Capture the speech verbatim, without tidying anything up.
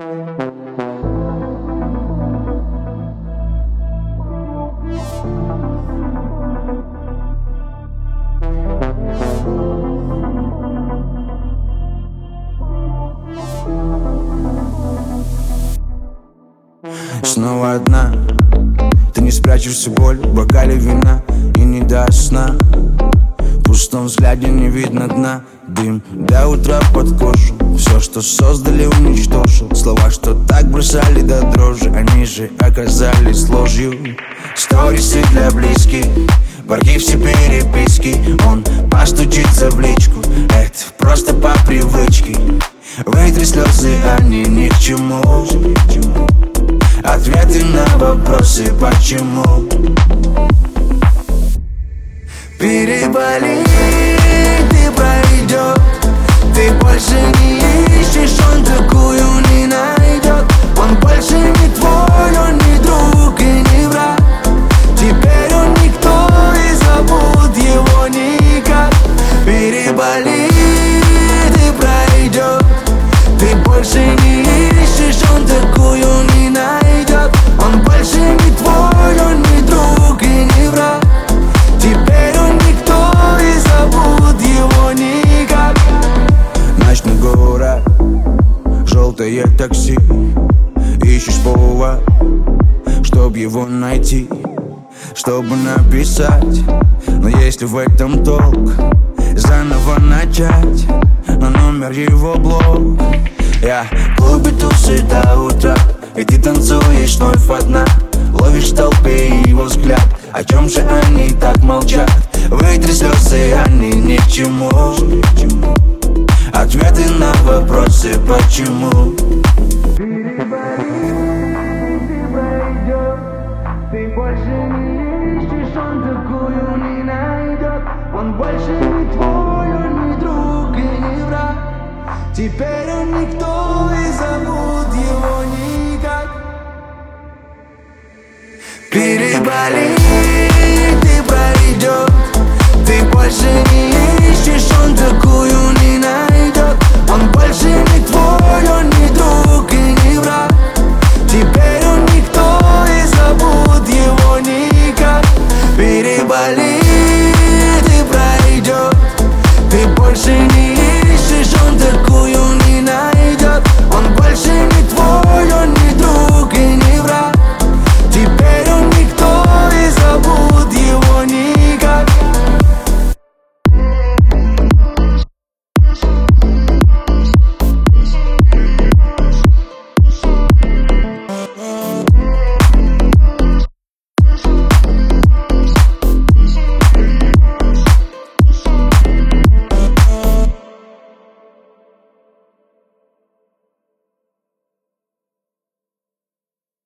Снова одна, ты не спрячешь всю боль в бокале вина и не дашь сна. В пустом взгляде не видно дна. Дым до утра под кожу. Все, что создали, уничтожил. Слова, что так бросали до дрожи, они же оказались ложью. Сторисы для близких, в архив переписки. Он постучится в личку, это просто по привычке. Вытри слезы, они ни к чему. Ответы на вопросы почему. Переболит и пройдет. Ты больше не ищешь, он такую не найдет. Он больше не твой, он не друг и не враг. Теперь он никто и зовут его никак. Переболит и пройдет. Ты больше не ищешь, он такую не найдет. Он больше не твой, он не друг и не враг. Теперь он никто и зовут его никак. Ночной город, желтое такси. Ищешь повод, чтоб его найти, чтобы написать. Но есть ли в этом толк? Заново начать на номер его блог. Я в клубе тусы до утра, и ты танцуешь вновь одна. Ловишь в толпе его взгляд. О чем же они так молчат? Вытри слезы, они ни к чему. Ответы на вопросы почему. Ты больше не ищешь, он такую не найдет. Он больше не твой, он не друг и не враг. Теперь он никто и зовут его никак. Переболит и пройдет. Ты больше не ищешь, он такую не найдет. Он больше не твой,